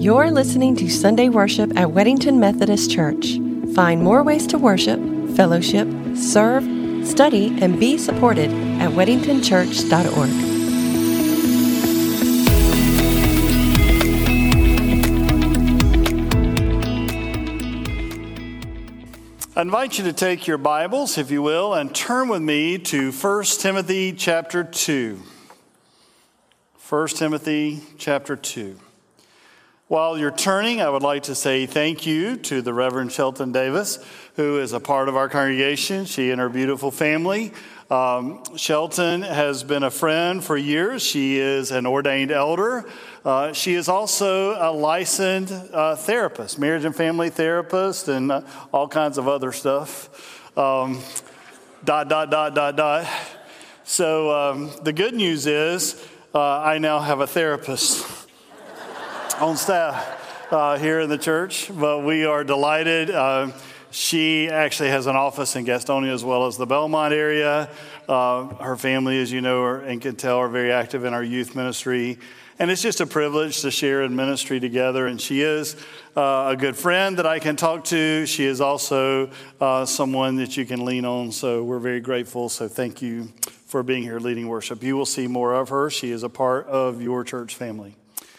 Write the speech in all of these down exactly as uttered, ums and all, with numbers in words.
You're listening to Sunday Worship at Weddington Methodist Church. Find more ways to worship, fellowship, serve, study, and be supported at weddington church dot org. I invite you to take your Bibles, if you will, and turn with me to First Timothy chapter two. First Timothy chapter two. While you're turning, I would like to say thank you to the Reverend Shelton Davis, who is a part of our congregation, she and her beautiful family. Um, Shelton has been a friend for years. She is an ordained elder. Uh, she is also a licensed uh, therapist, marriage and family therapist, and uh, all kinds of other stuff. Um, dot, dot, dot, dot, dot. So um, the good news is uh, I now have a therapist on staff uh, here in the church, but we are delighted. Uh, she actually has an office in Gastonia as well as the Belmont area. Uh, her family, as you know, are, and can tell, are very active in our youth ministry. And it's just a privilege to share in ministry together. And she is uh, a good friend that I can talk to. She is also uh, someone that you can lean on. So we're very grateful. So thank you for being here leading worship. You will see more of her. She is a part of your church family.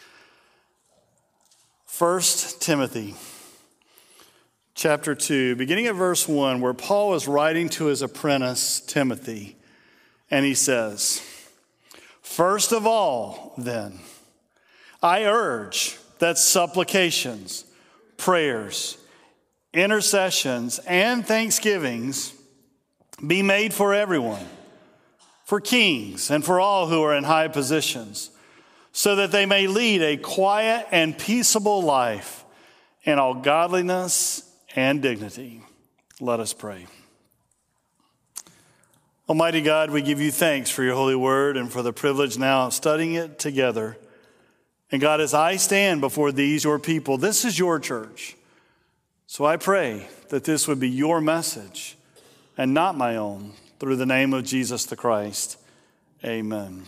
First Timothy chapter two, beginning at verse one, where Paul is writing to his apprentice Timothy, and he says, "First of all, then, I urge that supplications, prayers, intercessions, and thanksgivings be made for everyone, for kings and for all who are in high positions, so that they may lead a quiet and peaceable life in all godliness and dignity." Let us pray. Almighty God, we give you thanks for your holy word and for the privilege now of studying it together. And God, as I stand before these, your people, this is your church. So I pray that this would be your message and not my own, through the name of Jesus the Christ. Amen.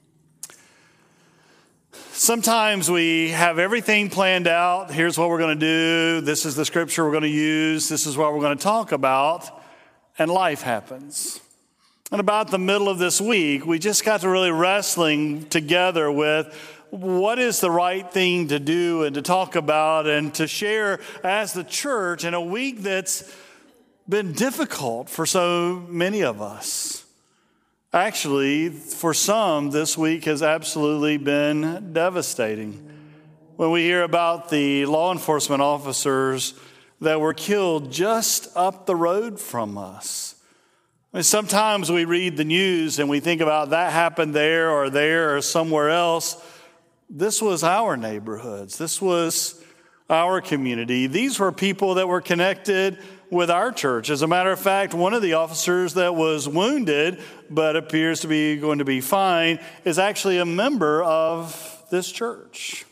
Sometimes we have everything planned out. Here's what we're going to do. This is the scripture we're going to use. This is what we're going to talk about. And life happens. And about the middle of this week, we just got to really wrestling together with what is the right thing to do and to talk about and to share as the church in a week that's been difficult for so many of us. Actually, for some, this week has absolutely been devastating. When we hear about the law enforcement officers that were killed just up the road from us. I mean, sometimes we read the news and we think about that happened there or there or somewhere else. This was our neighborhoods. This was our community. These were people that were connected with our church. As a matter of fact, one of the officers that was wounded but appears to be going to be fine is actually a member of this church.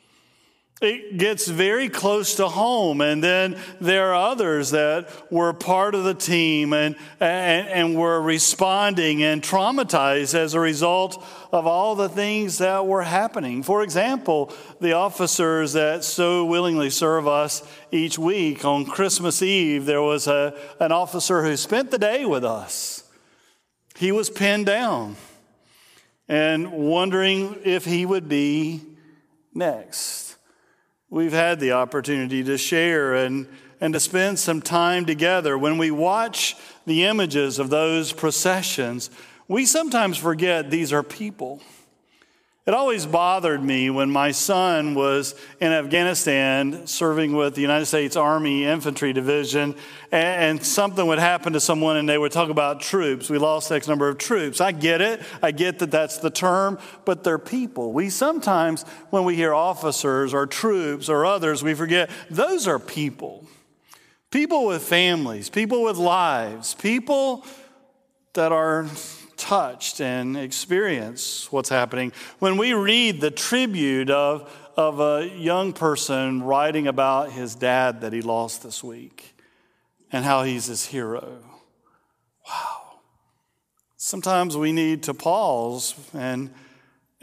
It gets very close to home, and then there are others that were part of the team and, and, and were responding and traumatized as a result of all the things that were happening. For example, the officers that so willingly serve us each week, on Christmas Eve, there was a, an officer who spent the day with us. He was pinned down and wondering if he would be next. We've had the opportunity to share and, and to spend some time together. When we watch the images of those processions, we sometimes forget these are people. It always bothered me when my son was in Afghanistan serving with the United States Army Infantry Division, and, and something would happen to someone and they would talk about troops. We lost X number of troops. I get it. I get that that's the term, but they're people. We sometimes, when we hear officers or troops or others, we forget those are people. People with families, people with lives, people that are touched and experience what's happening. When we read the tribute of, of a young person writing about his dad that he lost this week and how he's his hero, wow. Sometimes we need to pause and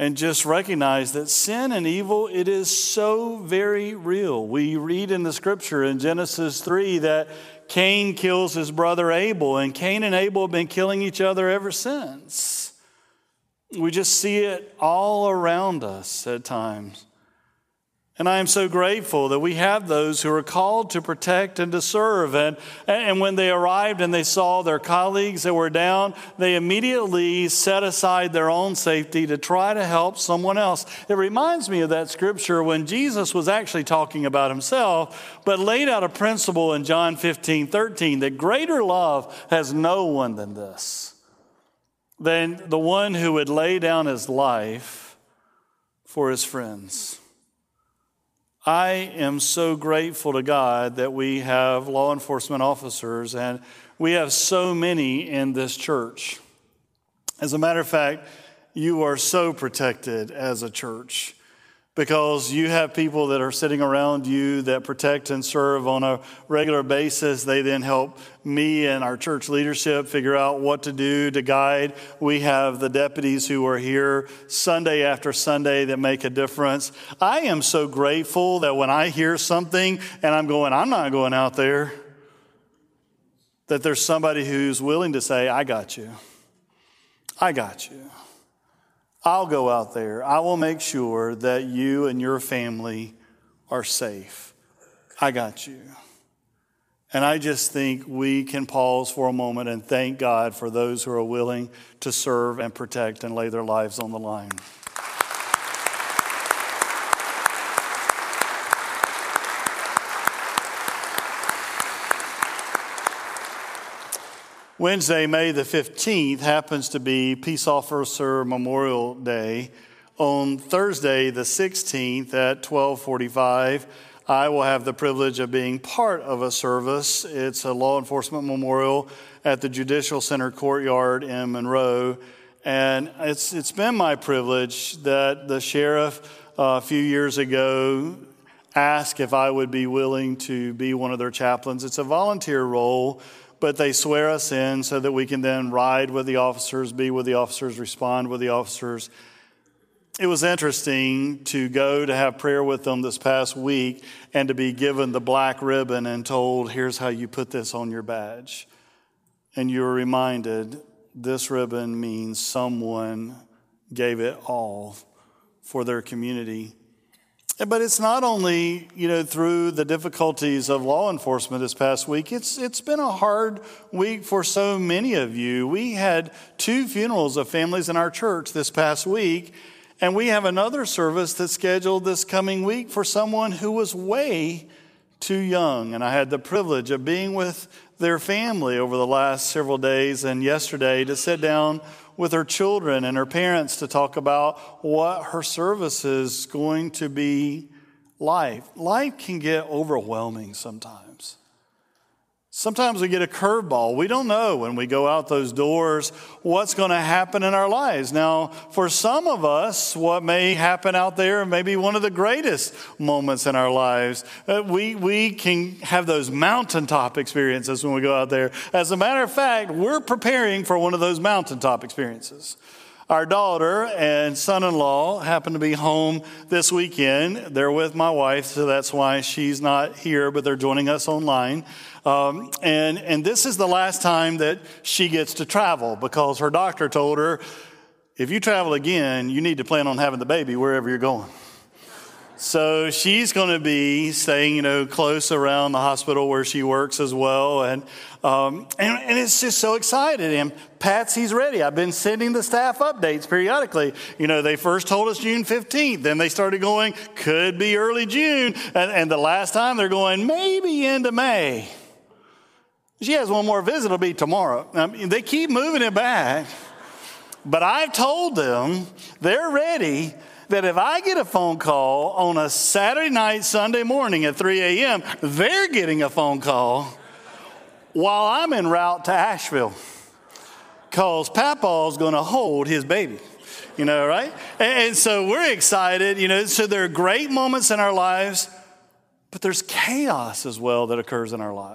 and just recognize that sin and evil, it is so very real. We read in the scripture in Genesis three that Cain kills his brother Abel, and Cain and Abel have been killing each other ever since. We just see it all around us at times. And I am so grateful that we have those who are called to protect and to serve. And, and when they arrived and they saw their colleagues that were down, they immediately set aside their own safety to try to help someone else. It reminds me of that scripture when Jesus was actually talking about himself, but laid out a principle in John fifteen thirteen that greater love has no one than this, than the one who would lay down his life for his friends. I am so grateful to God that we have law enforcement officers, and we have so many in this church. As a matter of fact, you are so protected as a church because you have people that are sitting around you that protect and serve on a regular basis. They then help me and our church leadership figure out what to do to guide. We have the deputies who are here Sunday after Sunday that make a difference. I am so grateful that when I hear something and I'm going, I'm not going out there, that there's somebody who's willing to say, I got you. I got you. I'll go out there. I will make sure that you and your family are safe. I got you. And I just think we can pause for a moment and thank God for those who are willing to serve and protect and lay their lives on the line. Wednesday, May the fifteenth, happens to be Peace Officer Memorial Day. On Thursday, the sixteenth, at twelve forty-five, I will have the privilege of being part of a service. It's a law enforcement memorial at the Judicial Center Courtyard in Monroe. And it's it's been my privilege that the sheriff uh, a few years ago asked if I would be willing to be one of their chaplains. It's a volunteer role, but they swear us in so that we can then ride with the officers, be with the officers, respond with the officers. It was interesting to go to have prayer with them this past week and to be given the black ribbon and told, here's how you put this on your badge. And you were reminded, this ribbon means someone gave it all for their community. But it's not only, you know, through the difficulties of law enforcement this past week. It's it's been a hard week for so many of you. We had two funerals of families in our church this past week, and we have another service that's scheduled this coming week for someone who was way too young. And I had the privilege of being with their family over the last several days and yesterday to sit down with her children and her parents to talk about what her service is going to be like. Life can get overwhelming sometimes. Sometimes we get a curveball. We don't know when we go out those doors what's going to happen in our lives. Now, for some of us, what may happen out there may be one of the greatest moments in our lives. Uh, we, we can have those mountaintop experiences when we go out there. As a matter of fact, we're preparing for one of those mountaintop experiences. Our daughter and son-in-law happen to be home this weekend. They're with my wife, so that's why she's not here, but they're joining us online. Um, and, and this is the last time that she gets to travel because her doctor told her, if you travel again, you need to plan on having the baby wherever you're going. So she's going to be staying, you know, close around the hospital where she works as well. And, um, and, and it's just so excited. And Patsy's ready. I've been sending the staff updates periodically. You know, they first told us June fifteenth. Then they started going, could be early June. And, and the last time they're going, maybe into May. She has one more visit. It'll be tomorrow. I mean, they keep moving it back. But I've told them they're ready that if I get a phone call on a Saturday night, Sunday morning at three a.m., they're getting a phone call while I'm en route to Asheville because Papa's going to hold his baby, you know, right? And, and so we're excited, you know, so there are great moments in our lives, but there's chaos as well that occurs in our lives.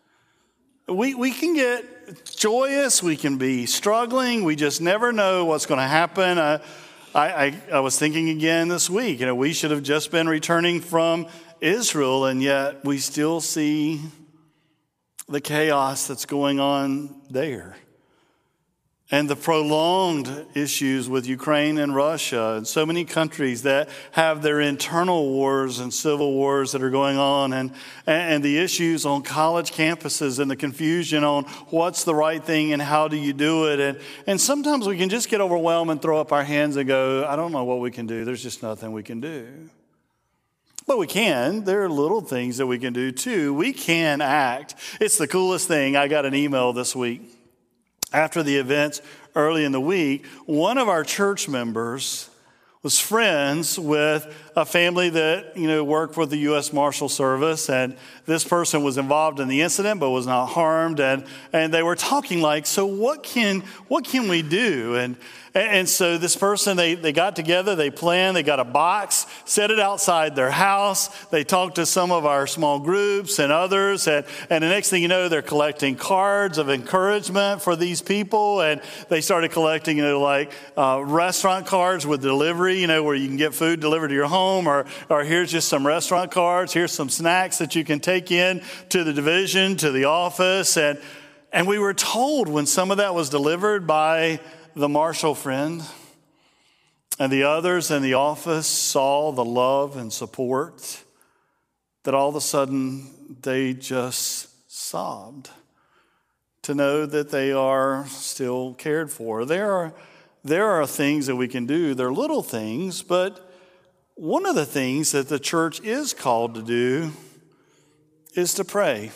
We, we can get joyous, we can be struggling, we just never know what's going to happen. Uh, I, I, I was thinking again this week, you know, we should have just been returning from Israel, and yet we still see the chaos that's going on there. And the prolonged issues with Ukraine and Russia and so many countries that have their internal wars and civil wars that are going on, and, and the issues on college campuses and the confusion on what's the right thing and how do you do it. And, and sometimes we can just get overwhelmed and throw up our hands and go, I don't know what we can do. There's just nothing we can do. But we can. There are little things that we can do too. We can act. It's the coolest thing. I got an email this week. After the events early in the week, one of our church members was friends with a family that, you know, worked for the U S Marshal Service, and this person was involved in the incident but was not harmed, and and they were talking like, so what can what can we do? And and so this person, they, they got together, they planned, they got a box, set it outside their house. They talked to some of our small groups and others, and, and the next thing you know, they're collecting cards of encouragement for these people, and they started collecting, you know, like uh, restaurant cards with delivery, you know, where you can get food delivered to your home, or, or here's just some restaurant cards, here's some snacks that you can take in to the division, to the office, and and we were told when some of that was delivered by the Marshall friend and the others in the office saw the love and support, that all of a sudden they just sobbed to know that they are still cared for. There are, there are things that we can do. They're little things, but one of the things that the church is called to do is to pray.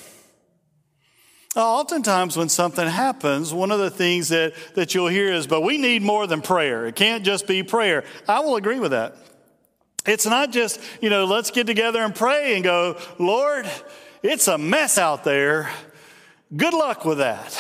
Oftentimes when something happens, one of the things that, that you'll hear is, but we need more than prayer. It can't just be prayer. I will agree with that. It's not just, you know, let's get together and pray and go, Lord, it's a mess out there. Good luck with that.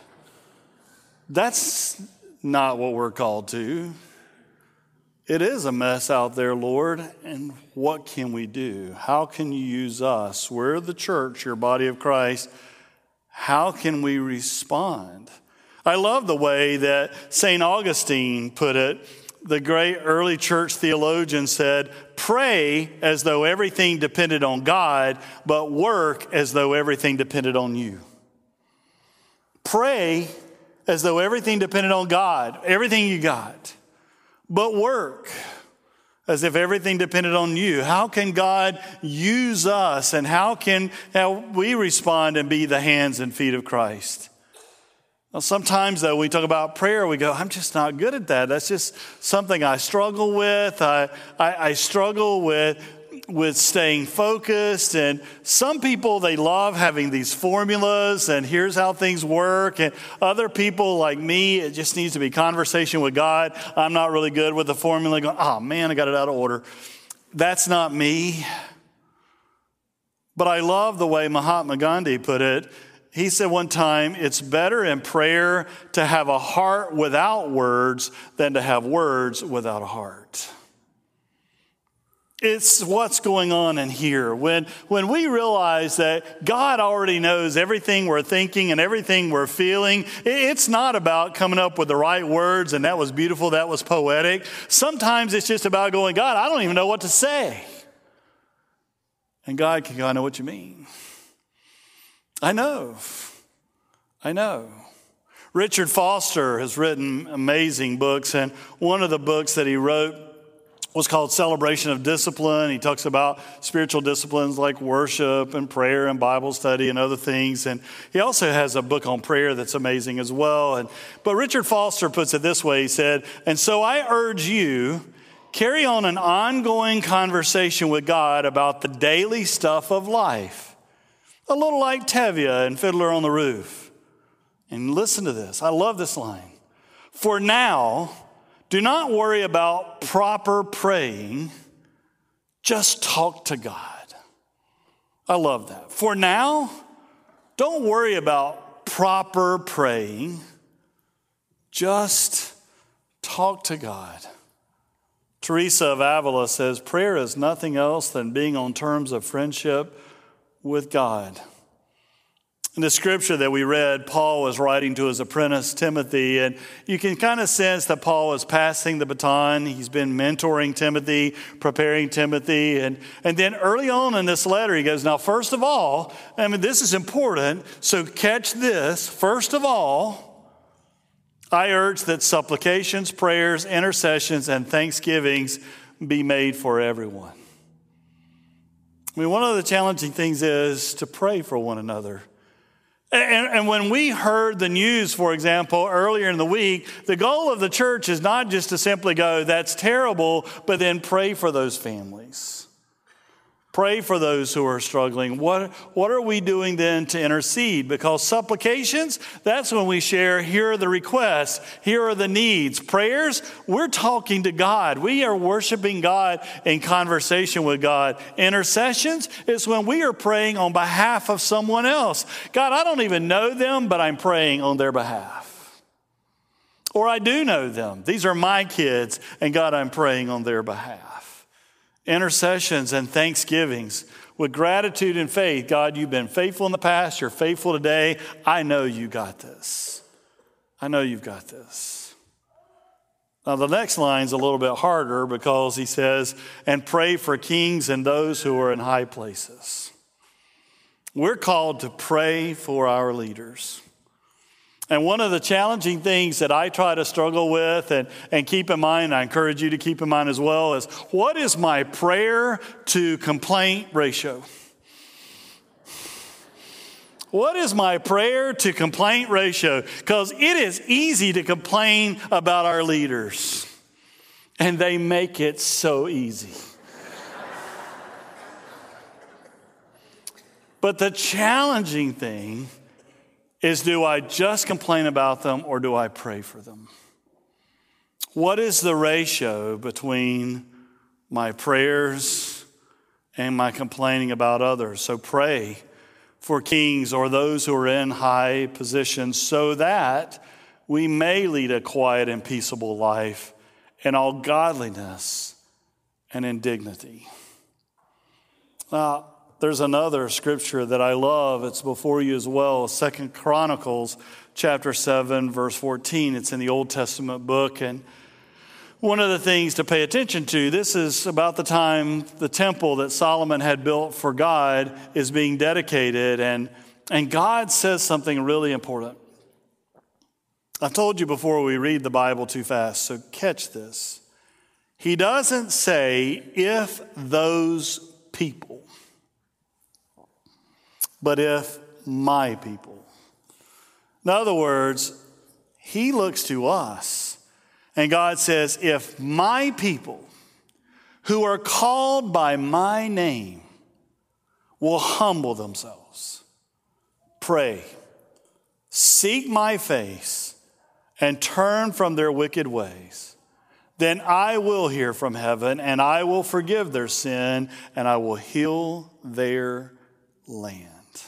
That's not what we're called to. It is a mess out there, Lord, and what can we do? How can you use us? We're the church, your body of Christ. How can we respond? I love the way that Saint Augustine put it. The great early church theologian said, pray as though everything depended on God, but work as though everything depended on you. Pray as though everything depended on God, everything you got, but work as if everything depended on you. How can God use us, and how can how we respond and be the hands and feet of Christ? Well, sometimes, though, when we talk about prayer, we go, I'm just not good at that. That's just something I struggle with. I, I, I struggle with, with staying focused. And some people, they love having these formulas, and here's how things work. And other people, like me, it just needs to be conversation with God. I'm not really good with the formula. Going, oh, man, I got it out of order. That's not me. But I love the way Mahatma Gandhi put it. He said one time, it's better in prayer to have a heart without words than to have words without a heart. It's what's going on in here. When, when we realize that God already knows everything we're thinking and everything we're feeling, it's not about coming up with the right words and that was beautiful, that was poetic. Sometimes it's just about going, God, I don't even know what to say. And God can go, I know what you mean. I know. I know. Richard Foster has written amazing books, and one of the books that he wrote was called Celebration of Discipline. He talks about spiritual disciplines like worship and prayer and Bible study and other things. And he also has a book on prayer that's amazing as well. And but Richard Foster puts it this way. He said, and so I urge you, carry on an ongoing conversation with God about the daily stuff of life. A little like Tevye and Fiddler on the Roof. And listen to this. I love this line. For now, do not worry about proper praying. Just talk to God. I love that. For now, don't worry about proper praying. Just talk to God. Teresa of Avila says, prayer is nothing else than being on terms of friendship with God. In the scripture that we read, Paul was writing to his apprentice, Timothy, and you can kind of sense that Paul was passing the baton. He's been mentoring Timothy, preparing Timothy, and, and then early on in this letter, he goes, now, first of all, I mean, this is important, so catch this. First of all, I urge that supplications, prayers, intercessions, and thanksgivings be made for everyone. I mean, one of the challenging things is to pray for one another. And, and when we heard the news, for example, earlier in the week, the goal of the church is not just to simply go, that's terrible, but then pray for those families. Pray for those who are struggling. What, what are we doing then to intercede? Because supplications, that's when we share, here are the requests, here are the needs. Prayers, we're talking to God. We are worshiping God in conversation with God. Intercessions is when we are praying on behalf of someone else. God, I don't even know them, but I'm praying on their behalf. Or I do know them. These are my kids, and God, I'm praying on their behalf. Intercessions and thanksgivings with gratitude and faith. God, you've been faithful in the past. You're faithful today. I know you got this. I know you've got this. Now, the next line's a little bit harder because he says, and pray for kings and those who are in high places. We're called to pray for our leaders. And one of the challenging things that I try to struggle with and, and keep in mind, I encourage you to keep in mind as well, is what is my prayer to complaint ratio? What is my prayer to complaint ratio? Because it is easy to complain about our leaders, and they make it so easy. But the challenging thing is, do I just complain about them or do I pray for them? What is the ratio between my prayers and my complaining about others? So pray for kings or those who are in high positions so that we may lead a quiet and peaceable life in all godliness and in dignity. Now, there's another scripture that I love. It's before you as well. Second Chronicles chapter seven, verse fourteen. It's in the Old Testament book. And one of the things to pay attention to, this is about the time the temple that Solomon had built for God is being dedicated. And, and God says something really important. I've told you before, we read the Bible too fast, so catch this. He doesn't say, if those people. But if my people. In other words, he looks to us. And God says, if my people who are called by my name will humble themselves, pray, seek my face, and turn from their wicked ways, then I will hear from heaven, and I will forgive their sin, and I will heal their land.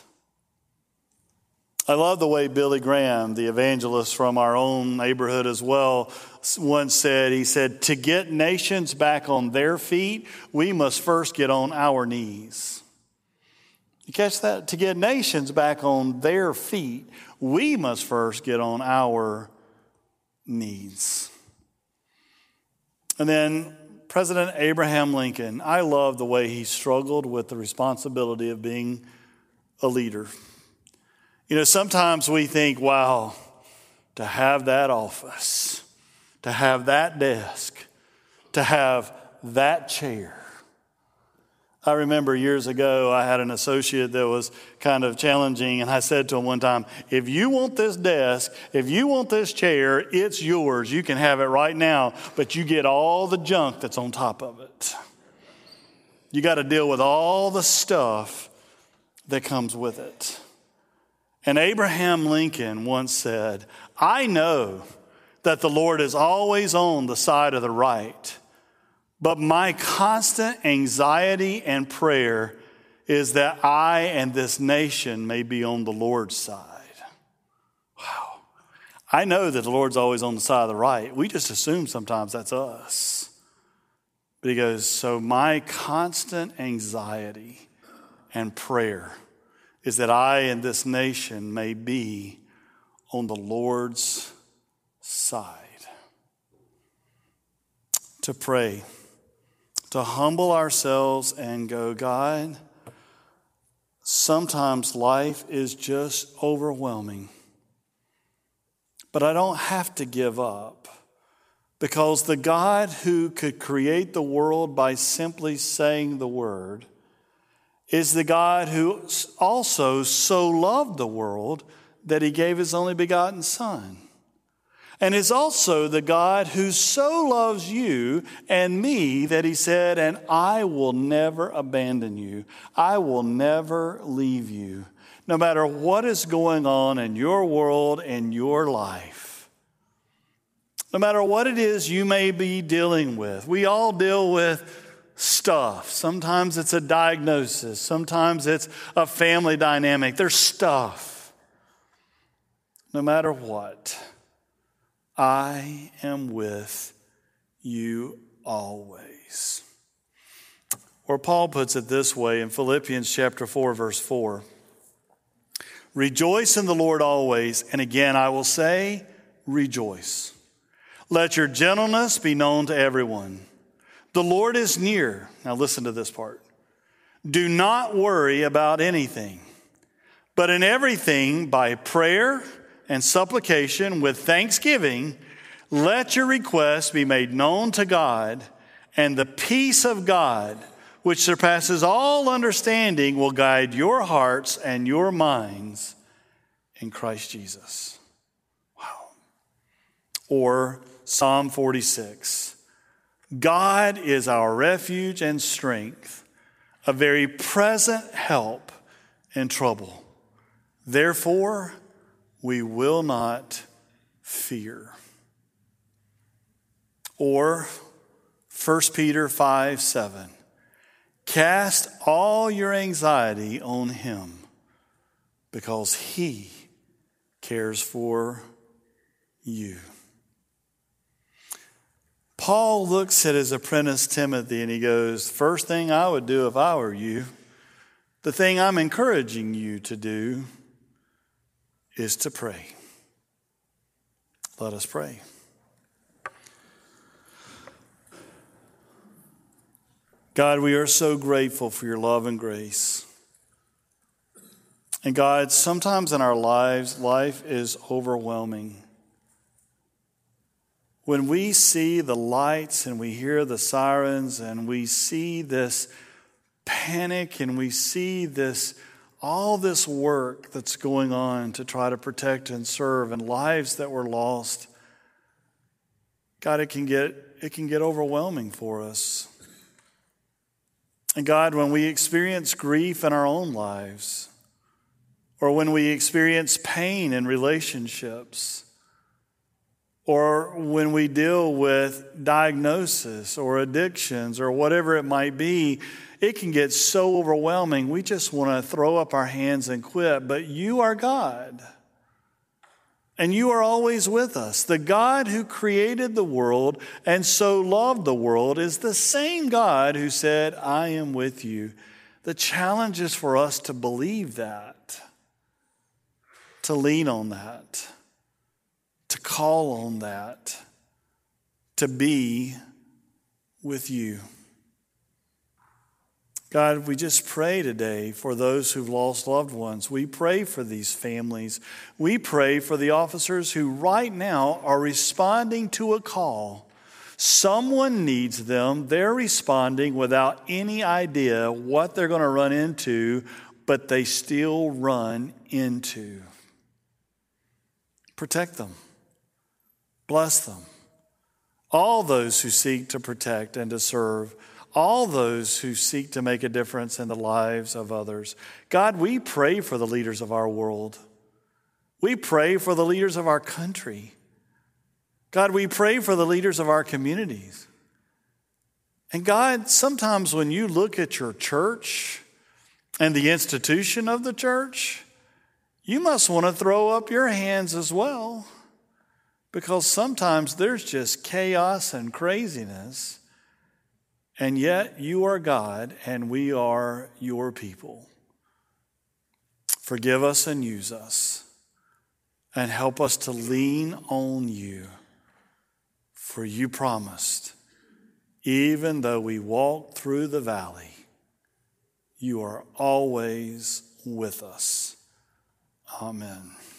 I love the way Billy Graham, the evangelist from our own neighborhood as well, once said, he said, to get nations back on their feet, we must first get on our knees. You catch that? To get nations back on their feet, we must first get on our knees. And then President Abraham Lincoln, I love the way he struggled with the responsibility of being a leader. You know, sometimes we think, wow, to have that office, to have that desk, to have that chair. I remember years ago, I had an associate that was kind of challenging, and I said to him one time, if you want this desk, if you want this chair, it's yours. You can have it right now, but you get all the junk that's on top of it. You got to deal with all the stuff that comes with it. And Abraham Lincoln once said, I know that the Lord is always on the side of the right, but my constant anxiety and prayer is that I and this nation may be on the Lord's side. Wow. I know that the Lord's always on the side of the right. We just assume sometimes that's us. But he goes, so my constant anxiety and prayer is that I and this nation may be on the Lord's side. To pray, to humble ourselves and go, God, sometimes life is just overwhelming, but I don't have to give up, because the God who could create the world by simply saying the word is the God who also so loved the world that he gave his only begotten Son. And is also the God who so loves you and me that he said, and I will never abandon you. I will never leave you. No matter what is going on in your world and your life. No matter what it is you may be dealing with. We all deal with stuff. Sometimes it's a diagnosis. Sometimes it's a family dynamic. There's stuff. No matter what, I am with you always. Or Paul puts it this way in Philippians chapter four, verse four. Rejoice in the Lord always, and again I will say, rejoice. Let your gentleness be known to everyone. The Lord is near. Now listen to this part. Do not worry about anything, but in everything by prayer and supplication with thanksgiving, let your requests be made known to God, and the peace of God, which surpasses all understanding, will guide your hearts and your minds in Christ Jesus. Wow. Or Psalm forty-six. God is our refuge and strength, a very present help in trouble. Therefore, we will not fear. Or First Peter five, seven. Cast all your anxiety on him, because he cares for you. Paul looks at his apprentice Timothy and he goes, first thing I would do if I were you, the thing I'm encouraging you to do, is to pray. Let us pray. God, we are so grateful for your love and grace. And God, sometimes in our lives, life is overwhelming. When we see the lights and we hear the sirens and we see this panic and we see this all this work that's going on to try to protect and serve and lives that were lost, God, it can get it can get overwhelming for us. And God, when we experience grief in our own lives, or when we experience pain in relationships, or when we deal with diagnosis or addictions or whatever it might be, it can get so overwhelming. We just want to throw up our hands and quit. But you are God. And you are always with us. The God who created the world and so loved the world is the same God who said, I am with you. The challenge is for us to believe that, to lean on that, to call on that, to be with you. God, we just pray today for those who've lost loved ones. We pray for these families. We pray for the officers who right now are responding to a call. Someone needs them. They're responding without any idea what they're going to run into, but they still run into. Protect them. Bless them. All those who seek to protect and to serve, all those who seek to make a difference in the lives of others. God, we pray for the leaders of our world. We pray for the leaders of our country. God, we pray for the leaders of our communities. And God, sometimes when you look at your church and the institution of the church, you must want to throw up your hands as well, because sometimes there's just chaos and craziness. And yet you are God and we are your people. Forgive us and use us, and help us to lean on you. For you promised, even though we walk through the valley, you are always with us. Amen.